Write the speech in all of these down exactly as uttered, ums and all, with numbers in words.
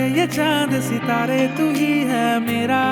ये चांद सितारे तू ही है मेरा।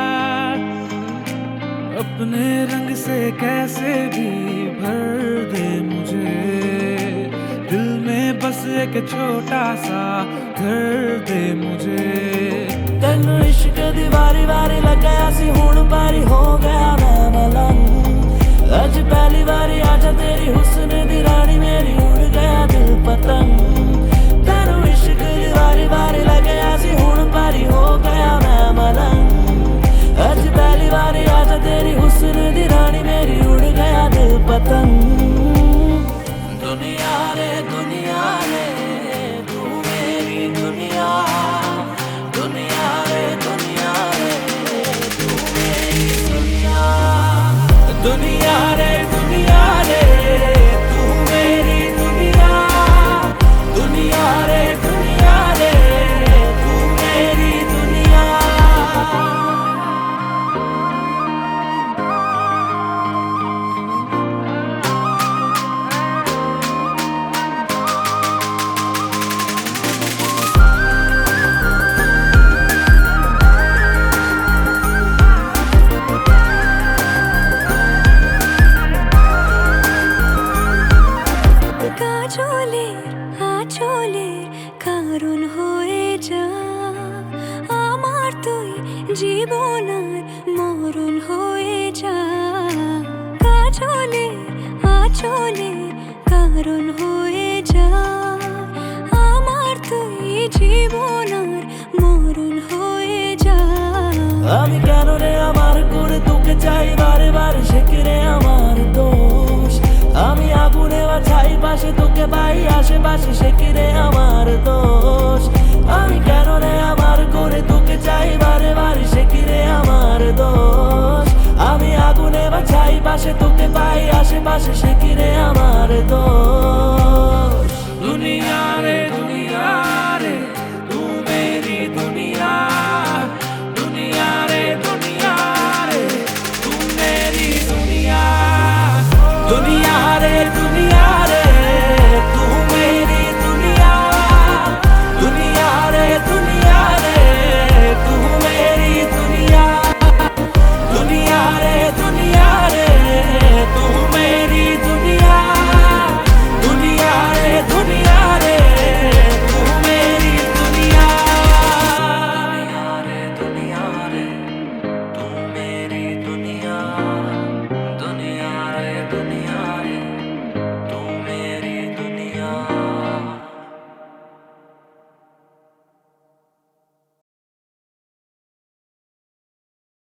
अपने रंग से कैसे भी भर दे मुझे, दिल में बस एक छोटा सा घर दे मुझे। तेनू इश्क दी वारी वारी लगया सी, हुण पारी हो गया मैं मलंग। अज पहली बारी आजा तेरी हुस्न दी रानी, मेरी उड़ गया दिल पतंग। तेनू इश्क दी वारी वारी लगया सी, हुण पारी हो गया मैं मलंग। अज पहली बारी आजा तेरी हुस्न दी रानी, मेरी उड़ गया दिल पतंग। दुनिया रे दुनिया रे तू मेरी दुनिया, दुनिया रे दुनिया रे तू मेरी दुनिया। दुनिया रे दुनिया रे तू मेरी दुनिया, दुनिया रे दुनिया रे तू मेरी दुनिया। কাজলের আঁচলের কারণ হয়ে যা, আমার তুই জীবন আর মরণ হয়ে যা। কাজলের আঁচলের কারণ হয়ে যা, আমার তুই জীবন আর মরণ হয়ে যা। আমি কেন রে আমার করে তোকে চাই বারে বারে, সে কি রে আমার দোষ? আমি আগুনে বা ছাই পাশে তোকে পাই আশেপাশে, সে কি রে আমার দোষ? আমি কেন রে আমার করে তোকে চাই বারে বারে, সে কি রে আমার দোষ? আমি আগুনে বা ছাই পাশে তোকে পাই আশেপাশে, সে কি রে আমার দোষ?